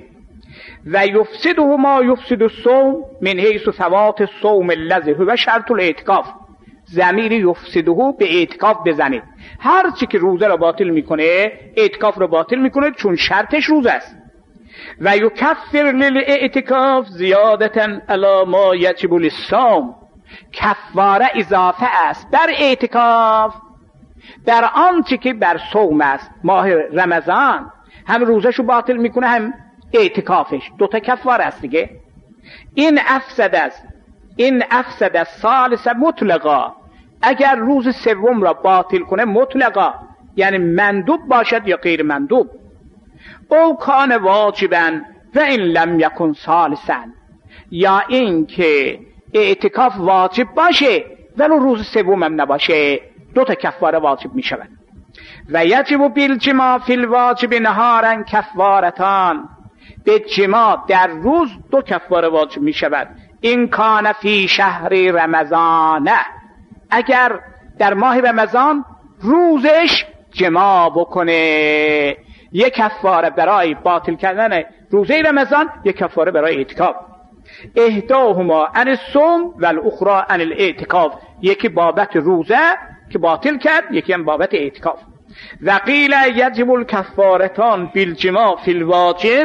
و یفسده ما یفسد الصوم من حیث فوات الصوم الذی هو شرط الاعتکاف. ضمیر یفسده به اعتکاف بزنید. هر چی که روزه را باطل میکنه اعتکاف را باطل میکنه، چون شرطش روزه است. و یکفر للاعتکاف زیادتا علی ما یجب للصوم، کفاره اضافه است بر اعتکاف در آنچه که بر صوم است. ماه رمضان هم روزشو باطل میکنه هم اعتکافش، دوتا کفاره است دیگه. این افسد است این افسد الثالث مطلقا، اگر روز سوم را باطل کنه مطلقا، یعنی مندوب باشد یا غیر مندوب. او کان واجبا و این لم یکن ثالثا، یا این که اعتکاف واجب باشه ولو روز سوم هم نباشه، دو تا کفاره واجب می شود. و یجب بالجماع فی الواجب نهارا کفارتان، به جماع در روز دو کفاره واجب می شود. این کان فی شهر رمضان، اگر در ماه رمضان روزش جماع بکنه، یک کفاره برای باطل کردن روزه رمضان، یک کفاره برای اعتکاف. احداهما عن الصوم و الاخرى عن الاعتکاف، یکی بابت روزه که باطل کرد، یکی هم بابت اعتکاف. و قیل یجب الکفارتان بالجماع فی الواجب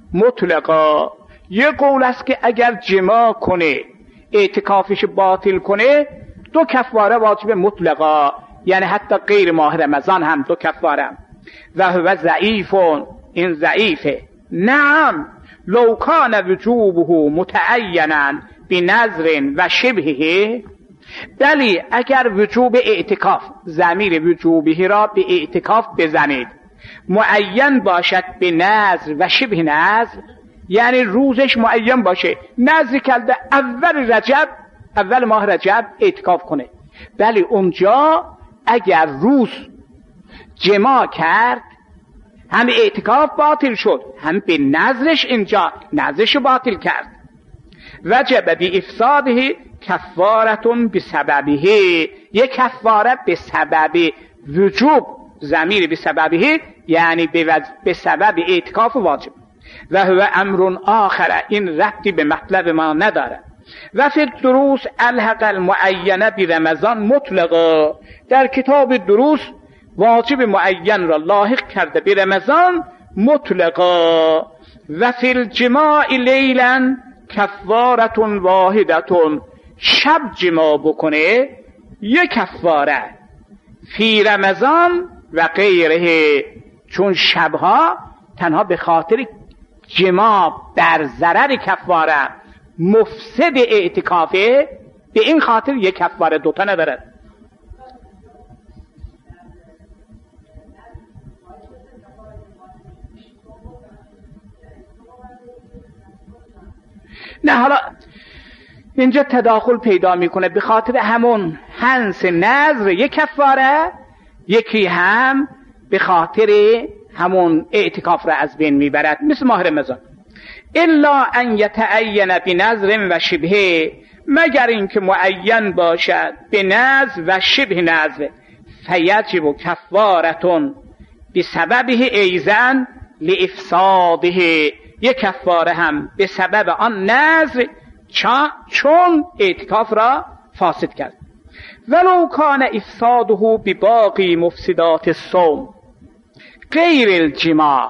مطلقا، یه قول است که اگر جماع کنه اعتکافش باطل کنه دو کفاره واجب مطلقا، یعنی حتی غیر ماه رمضان هم دو کفاره. و هو ضعیف، این ضعیفه. نعم لو کان وجوبه متعینا بنظر و شبهه، بلی اگر وجوب اعتکاف، ضمیر وجوبه را به اعتکاف بزنید، معین باشد به نظر و شبه نظر، یعنی روزش معین باشه، نظر کرده اول رجب، اول ماه رجب اعتکاف کنه، بلی اونجا اگر روز جماع کرد هم اعتکاف باطل شد، هم به نظرش اینجا نظرش باطل کرد. وجب بی افساده کفارتون به سببه، یک کفاره به سبب وجوب، ضمیر به سببه یعنی به سبب اعتکاف واجب. و هو امر آخر، این ربطی به مطلب ما نداره. و فی الدروس الحق المعینه برمضان مطلقا، در کتاب دروس واجب معین را لاحق کرده به رمضان مطلقا. و فی الجماع لیلا کفارتون واحدتون، شب جماع بکنه یک کفاره فی رمضان و غیره، چون شبها تنها به خاطر جماع بر ضرر کفاره مفسد اعتکافه، به این خاطر یک کفاره دوتا ندارد. نه حالا اینجا تداخل پیدا میکنه، به خاطر همون حنس نظر یک کفاره، یکی هم به خاطر همون اعتکاف را از بین میبرد، مثل ماه رمضان. الا ان یتعین بنظر و شبه، مگر اینکه معین باشد به نظر و شبه نظر، فیجب کفارتون بسببه ایزن لافساده، یک کفاره هم به سبب آن نظر چون اعتکاف را فاسد کرد. ولو کان افساده بباقی مفسدات الصوم غیر الجماع،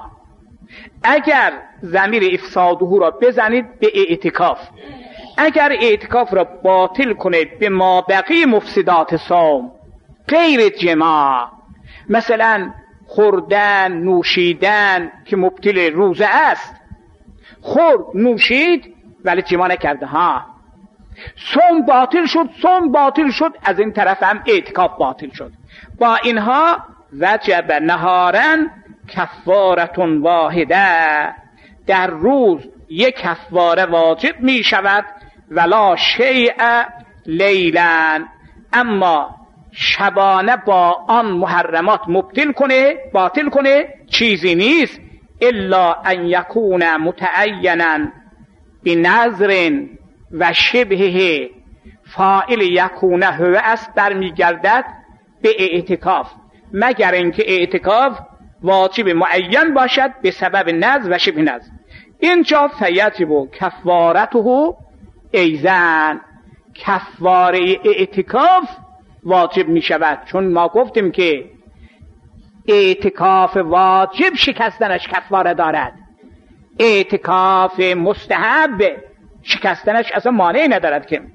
اگر ضمیر افساده را بزنید به اعتکاف، اگر اعتکاف را باطل کنید به ما بقی مفسدات صوم غیر جماع، مثلا خوردن نوشیدن که مبطل روزه است، خورد نوشید ولی جماع نکرده ها، صوم باطل شد، صوم باطل شد، از این طرف هم اعتکاف باطل شد. با اینها وجب نهارا کفارتون واحده، در روز یک کفاره واجب می شود، ولا شیء لیلا، اما شبانه با آن محرمات مبطل کنه باطل کنه چیزی نیست، الا ان یکون متعینا بنظر و شبهه، فاعل یکونه هو است در میگردد به اعتکاف، مگر اینکه اعتکاف واجب معین باشد به سبب نظر و شبه نظر. اینجا فیجب کفارته ایزن، کفاره اعتکاف واجب می شود، چون ما گفتیم که اعتکاف واجب شکستنش کفاره دارد، اعتکاف مستحب شکستنش اصلا مانعی ندارد که.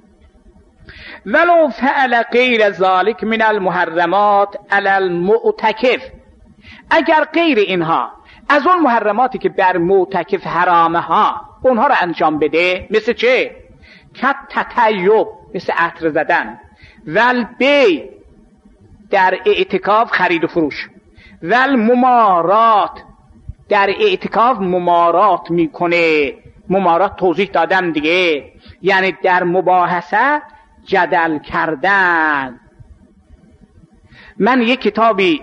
ولو فعل غیر ذلك من المحرمات علی المعتکف، اگر غیر اینها از اون محرماتی که بر معتکف حرامه ها اونها را انجام بده، مثل چه؟ کت تطیب مثل عطر زدن، ول بی در اعتکاف خرید و فروش، ول ممارات در اعتکاف ممارات میکنه. ممارات توضیح دادم دیگه، یعنی در مباحثه جدل کردن. من یک کتابی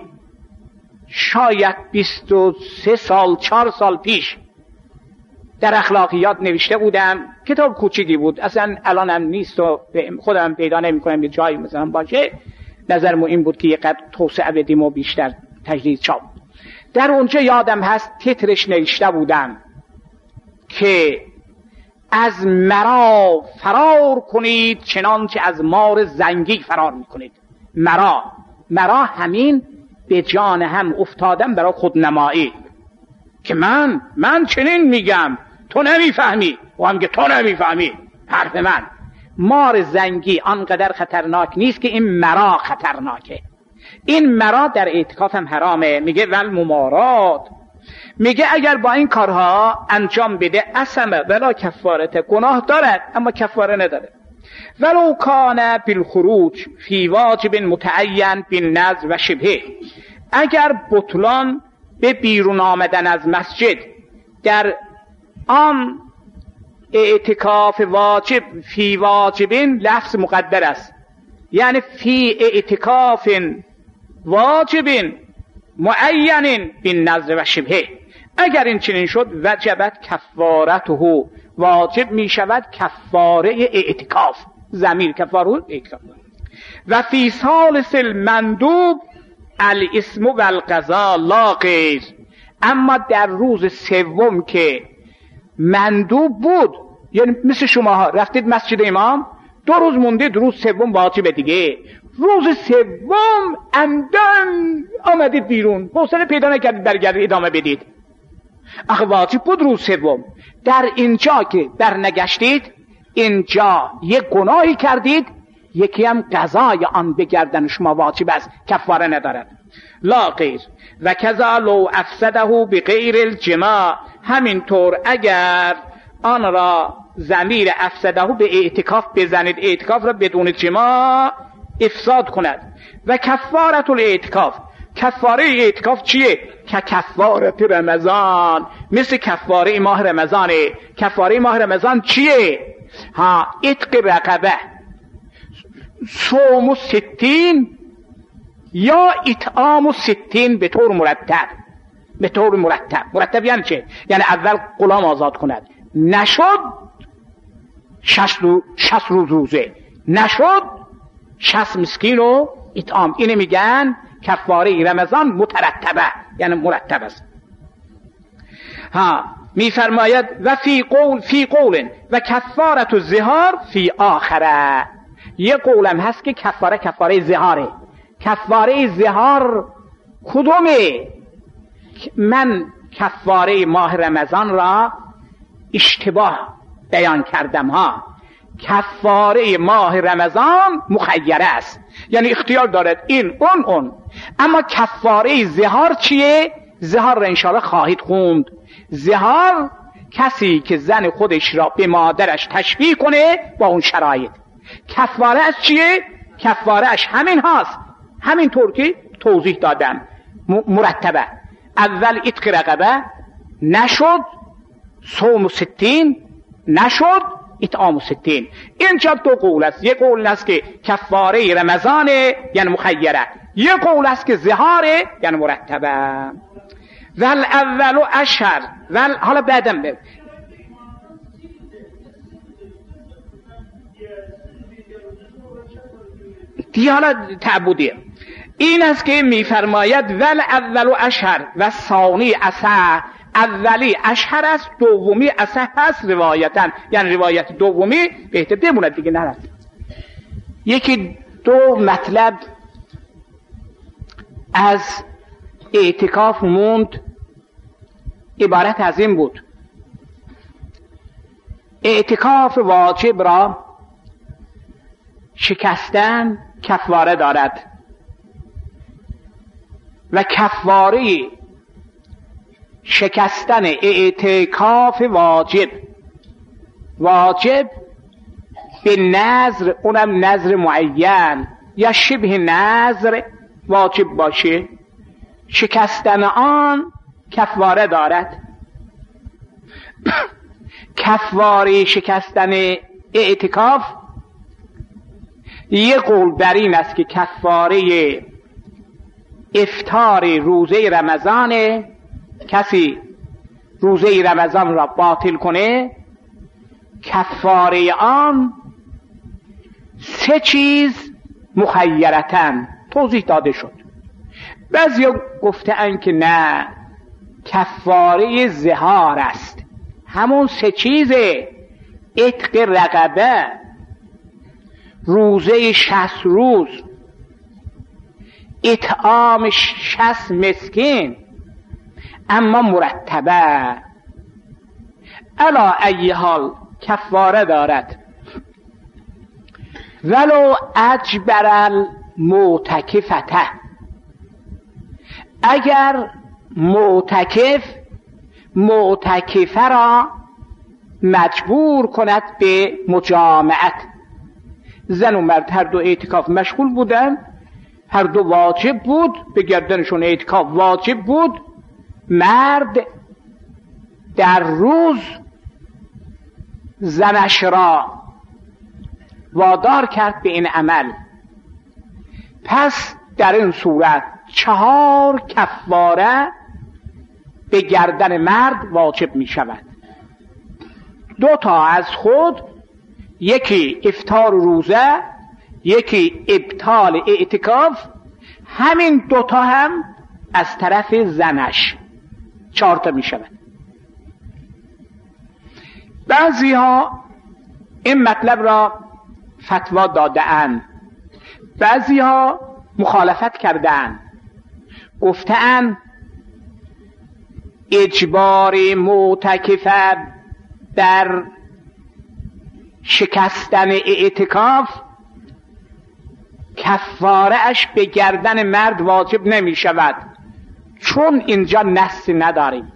شاید بیست و سه سال چهار سال پیش در اخلاقیات نوشته بودم، کتاب کوچیکی بود، اصلا الانم نیست و خودم پیدا نمی کنم یه جایی مثلا باشه. نظرم این بود که یه قدر توسعه بدیم و بیشتر تجدید چاپ. در اونجا یادم هست تیترش نوشته بودم که از مرا فرار کنید چنانچه از مار زنگی فرار میکنید. مرا مرا همین به جان هم افتادم برای خودنمایی که من من چنین میگم تو نمیفهمی و هم که تو نمیفهمی حرف من. مار زنگی آنقدر خطرناک نیست که این مرا خطرناکه. این مرا در اعتکاف هم حرامه. میگه ول ممارات، میگه اگر با این کارها انجام بده اسمه ولا کفارته، گناه دارد اما کفاره نداره. ولو کان بالخروج فی واجب متعین بالنذر و شبهه، اگر بطلان به بیرون آمدن از مسجد در آن اعتکاف واجب، فی واجبین لفظ مقدر است، یعنی فی اعتکاف واجبین معین بالنذر و شبهه، اگر این چنین شد وجبت کفارته، واجب می شود کفاره اعتکاف، ضمیر کفاره اعتکاف. و فی ثالث المندوب الاسم و القضا لا غیر، اما در روز سوم که مندوب بود، یعنی مثل شما رفتید مسجد امام دو روز موندید، روز سوم واجبه دیگه، روز سوم عمدن آمدید بیرون، حوصله پیدا نکردید برگردید ادامه بدید، آخه واجب بود روز سوم. در اینجا که در نگشتید، اینجا یک گناهی کردید، یکی هم قضای آن به گردن شما واجب است، کفاره ندارد. لا غیر. و کذا لو افسده بغیر الجماع، همینطور اگر آن را ضمیر افسده به اعتکاف بزنید، اعتکاف را بدون جماع افساد کند. و کفارت الاعتکاف، کفاره اعتکاف چیه؟ که کفارت رمضان، مثل کفاره ماه رمضانه. کفاره ماه رمضان چیه؟ ها عتق رقبه، صوم و ستین یا اطعام و ستین به طور مرتب. به طور مرتب مرتب یعنی چه؟ یعنی اول غلام آزاد کند، نشد شصت روز روزه، نشد شصت مسکین و اطعام. اینه میگن کفاره رمضان مترتبه، یعنی مرتب است. ها میفرماید و فی قول فی قول و کفارت الظهار فی آخره، یه قولم هست که کفاره کفاره ظهاره. کفاره ظهار کدومه؟ من کفاره ماه رمضان را اشتباه بیان کردم ها. کفاره ماه رمضان مخیره است، یعنی اختیار دارد این اون اون. اما کفاره ظهار چیه؟ ظهار را انشاءالله خواهید خوند. ظهار کسی که زن خودش را به مادرش تشبیه کنه با اون شرایط. کفاره از چیه؟ کفاره اش همین هاست، همین طور که توضیح دادم، مرتبه. اول عتق رقبه، نشد صوم و ستین، نشد اطعام و ستین. اینجا دو قول است. یک قول است که کفاره رمضانه یعنی مخیره، یک قول است که ظهاره یعنی مرتبه. ول اول اشهر ول، حالا بعدم بر دیگه حالا تعبدیه. این است که میفرماید ول اول اشهر و ثانی اصح، اولی اشهر است، دومی اصح هست روایتاً، یعنی روایت دومی بهتر بموند دیگه نرد. یکی دو مطلب از اعتکاف موند، عبارت از این بود: اعتکاف واجب را شکستن کفاره دارد و کفاره شکستن اعتکاف واجب، واجب به نذر، اونم نذر معین یا شبه نذر واجب باشه، شکستن آن کفاره دارد. کفاره شکستن اعتکاف یه قول بر این است که کفاره افطار روزه رمضان، کسی روزه رمضان را باطل کنه کفاره آن سه چیز مخیرتن توضیح داده شد. بعضیا گفتن که نه، کفاره ظهار است، همون سه چیز: عتق رقبه، روزه شصت روز، اطعام شصت مسکین، اما مرتبه. علا ای حال کفاره دارد. ولو اجبر المعتکفته، اگر معتکف معتکفه را مجبور کند به مجامعت، زن و مرد هر دو اعتکاف مشغول بودن، هر دو واجب بود، به گردنشون اعتکاف واجب بود، مرد در روز زنش را وادار کرد به این عمل، پس در این صورت چهار کفاره به گردن مرد واجب می شود. دو تا از خود، یکی افطار روزه، یکی ابطال اعتکاف، همین دوتا هم از طرف زنش چهار تا می شود. بعضی ها این مطلب را فتوا داده‌اند، بعضی ها مخالفت کرده‌اند، گفته‌اند اجبار معتکفه در شکستن اعتکاف کفاره اش به گردن مرد واجب نمی شود، چون اینجا نص نداریم.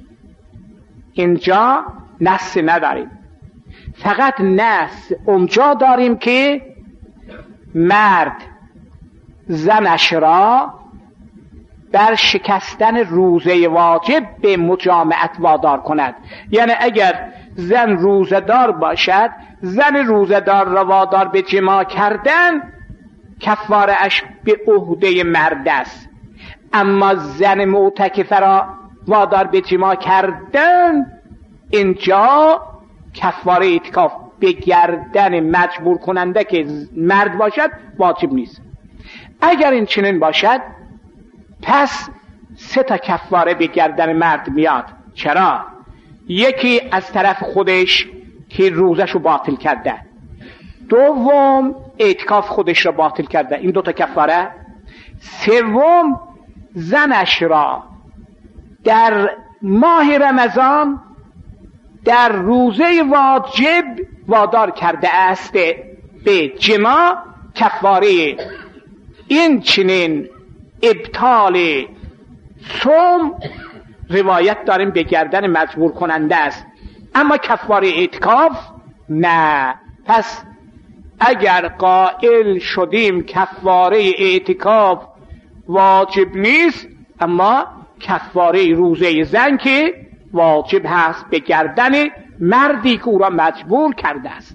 اینجا نص نداریم، فقط نص اونجا داریم که مرد زنش را در شکستن روزه واجب به مجامعت وادار کند. یعنی اگر زن روزه دار باشد، زن روزه دار را وادار به جماع کردن کفاره اش به عهده مرد است، اما زن معتکفه را وادار به جماع کردن اینجا کفاره اعتکاف به گردن مجبور کننده که مرد باشد واجب نیست. اگر این چنین باشد پس سه تا کفاره به گردن مرد میاد. چرا؟ یکی از طرف خودش که روزشو باطل کرده، دوم اعتکاف خودش را باطل کرده، این دو تا کفاره. سوم زنش را در ماه رمضان در روزه واجب وادار کرده است به جماع، کفاره این چنین ابطال صوم روایت داریم به گردن مجبور کننده است، اما کفاره اعتکاف نه. پس اگر قائل شدیم کفاره اعتکاف واجب نیست، اما کفاره روزه زن که واجب هست به گردن مردی که او را مجبور کرده است.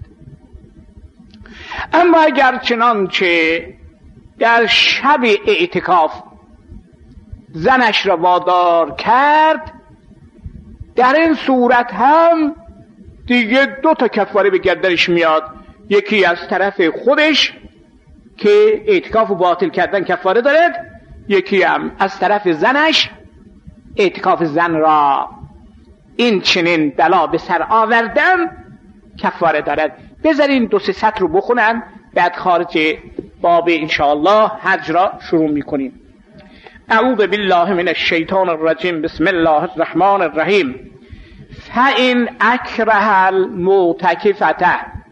اما اگر چنانچه در شب اعتکاف زنش را وادار کرد، در این صورت هم دیگه دو تا کفاره به گردنش میاد، یکی از طرف خودش که اعتکاف باطل کردن کفاره دارد، یکی هم از طرف زنش اعتکاف زن را این چنین بلا به سر آوردن کفاره دارد. بذارین دو سه سطر رو بخونن، بعد خارج باب انشاءالله حج را شروع میکنیم. اعوذ بالله من الشیطان الرجیم، بسم الله الرحمن الرحیم. فإن اکره المعتکفة،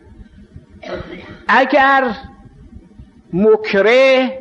اگر مکره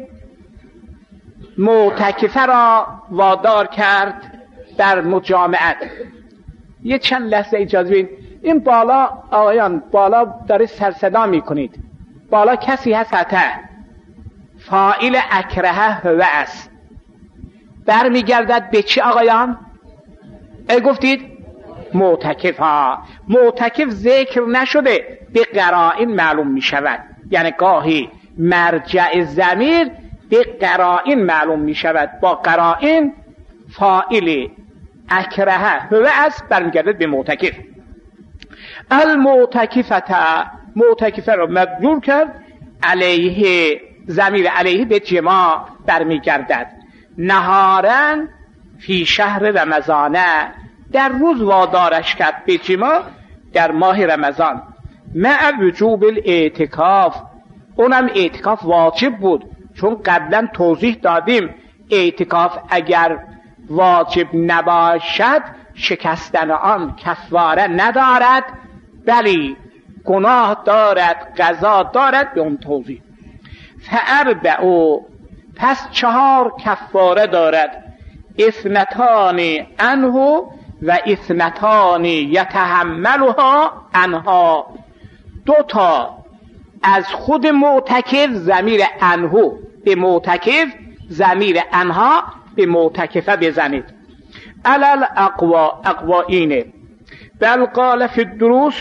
معتکفه را وادار کرد در مجامعت. یه چند لحظه اجازه بدین این بالا آقایان، بالا داره سرصدا میکنید، بالا کسی هست حتی فاعل اکرهه هو است، برمیگردد به چی آقایان؟ ای گفتید معتکف ها. معتکف ذکر نشده، به قرائن معلوم می شود. یعنی گاهی مرجع ضمیر به قرائن معلوم می شود، با قرائن فاعل اکرهه هو است برمیگردد به معتکف. المعتکفت، معتکفه رو مجرور کرد، علیه، ضمیر علیه به جماع برمیگردد. نهارن فی شهر رمضانه، در روز وادارش کرد به جماع در ماه رمضان. مع وجوب الاعتکاف، اونم اعتکاف واجب بود، چون قبلا توضیح دادیم اعتکاف اگر واجب نباشد شکستن آن کفاره ندارد، بلی گناه دارد، قضا دارد، به اون توضیح. فاربعو، پس چهار کفاره دارد، اثنتان عنه و اثنتان یتحملها عنها، دو تا از خود معتکف ضمیر عنه به معتکف، ضمیر عنها به معتکفه بزنید. علل اقوا، اقوا اینه. بل قال فی الدروس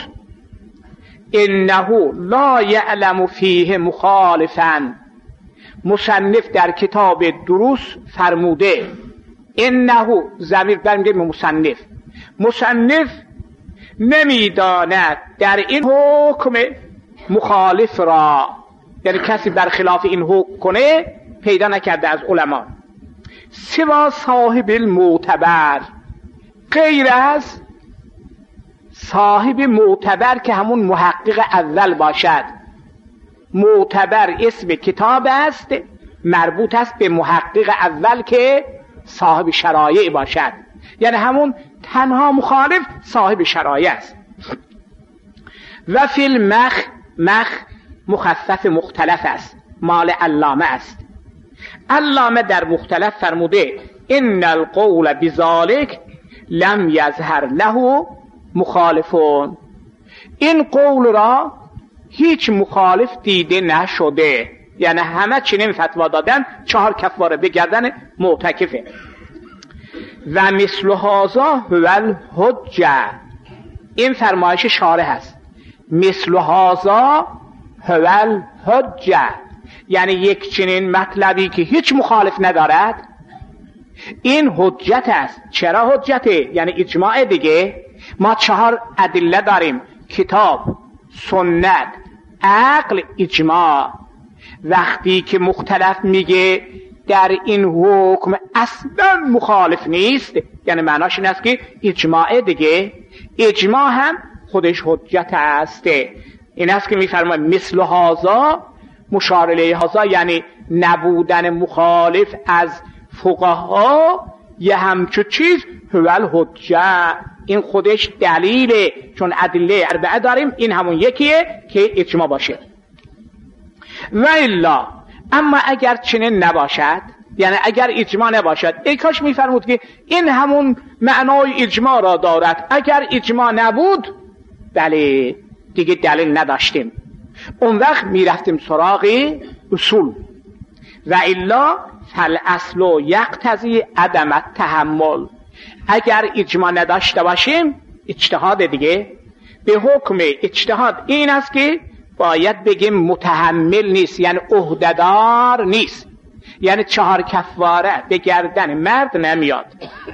انه لا یعلم فیه مخالفا، مصنف در کتاب دروس فرموده، انه ضمیر برمیگرده به مصنف، مصنف نمیداند در این حکم مخالف را، یعنی کسی برخلاف این حکم کنه پیدا نکرده از علما، سوا صاحب المعتبر، غیر از صاحب معتبر که همون محقق اول باشد. معتبر اسم کتاب است، مربوط است به محقق اول که صاحب شرایع باشد، یعنی همون تنها مخالف صاحب شرایع است. و فی المخ، مخ مخفف مختلف است، مال علامه است. علامه در مختلف فرموده ان القول بذالک لم یظهر له مخالفون، این قول را هیچ مخالف دیده نشده، یعنی همه چنین فتوا دادن چهار کفاره به گردن معتکفه. و مثل هذا هو الحجه، این فرمایش شارح است، مثل هذا هو الحجه، یعنی یک چنین مطلبی که هیچ مخالف ندارد این حجت است. چرا حجته؟ یعنی اجماع دیگه. ما چهار ادله داریم، کتاب، سنت، عقل، اجماع. وقتی که مختلف میگه در این حکم اصلا مخالف نیست، یعنی معناش این است که اجماع دیگه، اجماع هم خودش حجت است. این است که میفرماید مثل هذا، مشار الیه هذا یعنی نبودن مخالف از فقها یه همچو چیز هو الحجه، این خودش دلیله، چون ادله اربعه داریم، این همون یکیه که اجماع باشه. و الا، اما اگر چنین نباشد، یعنی اگر اجماع نباشد، ای کاش میفرمود که این همون معنای اجماع را دارد، اگر اجماع نبود بله دیگه دلیل نداشتیم، اون وقت میرفتیم سراغ اصول. و الا فالاصل یقتضی عدم التحمل، اگر اجماع نداشته باشیم اجتهاد دیگه، به حکم اجتهاد این است که باید بگیم متحمل نیست، یعنی عهده‌دار نیست، یعنی چهار کفاره به گردن مرد نمیاد.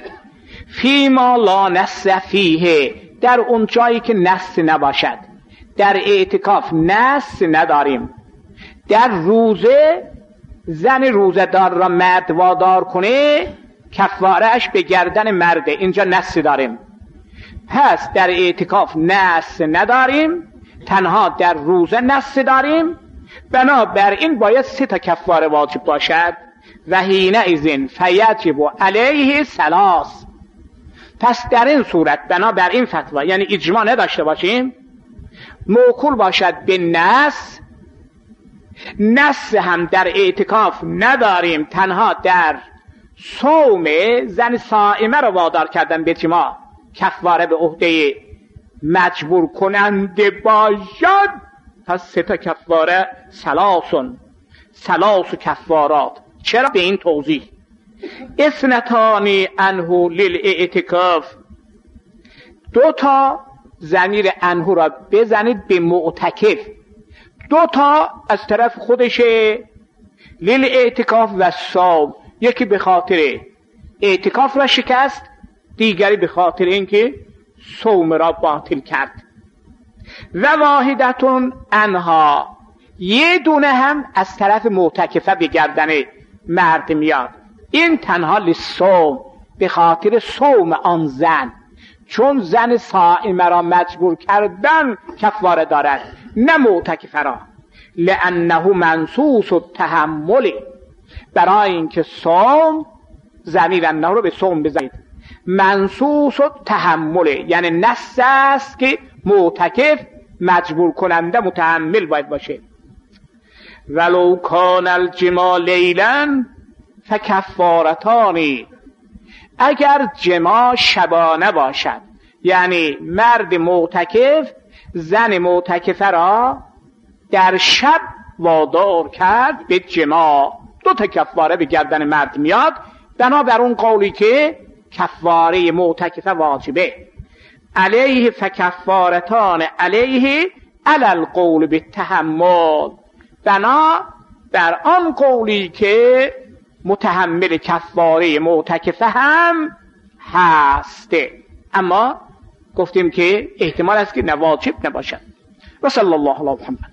فیما لا نص فیه، در اون جایی که نص نباشد. در اعتکاف نص نداریم. در روزه زن روزه دار را مرد وادار کنه کفارهش به گردن مرده، اینجا نص داریم. پس در اعتکاف نص نداریم، تنها در روزه نص داریم، بنابراین باید سه تا کفاره واجب باشد. و حینئذ فیجب علیه ثلاث، پس در این صورت بنابراین فتوا، یعنی اجماع نداشته باشیم، موکول باشد به نص، نص هم در اعتکاف نداریم، تنها در صوم زن صائمه رو وادار کردن به جماع، کفاره به عهده مجبور کننده باشد، پس سه تا کفاره سلاسون سلاس و کفارات. چرا به این توضیح؟ اثنتانی انهو للاعتکاف، دو تا ضمیر انهو را بزنید به معتکف، دو تا از طرف خودشه، للاعتکاف و صوم، یکی به خاطر اعتکاف را شکست، دیگری به خاطر اینکه صوم را باطل کرد. و واحدتون انها، یه دونه هم از طرف معتکفه به گردن مرد میاد، این تنها للصوم، به خاطر صوم آن زن، چون زن صائمه را مجبور کردن کفاره دارد، نه معتکفه را. لانه منصوص التحمل، برای اینکه صوم، ضمیر انه رو به صوم بزنید، منصوص التحمل یعنی نص است که معتکف مجبور کننده متحمل باید باشه. ولو کان الجماع لیلا فکفارتانی، اگر جماع شبانه باشد، یعنی مرد معتکف زن معتکفه را در شب وادار کرد به جماع، دو تا کفاره به گردن مرد میاد، بنابر اون قولی که کفاره معتکفه واجبه. علیه فکفارتان علیه علی القول بالتحمل، بنا بر آن قولی که متحمل کفاره معتکفه هم هسته، اما گفتیم که احتمال است که نواجب نباشد. و صلی الله علی محمد.